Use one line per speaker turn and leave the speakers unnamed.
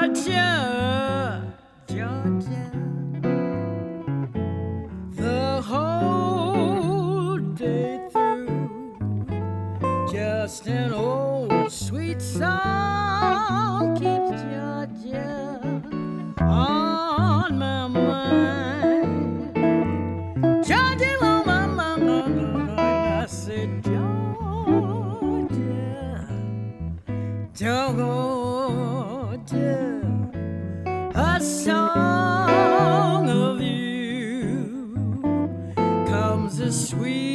Georgia, Georgia, the whole day through. Just an old sweet song keeps Georgia on my mind. Georgia on my mind. I said, Georgia, Georgia, a song of you comes as sweet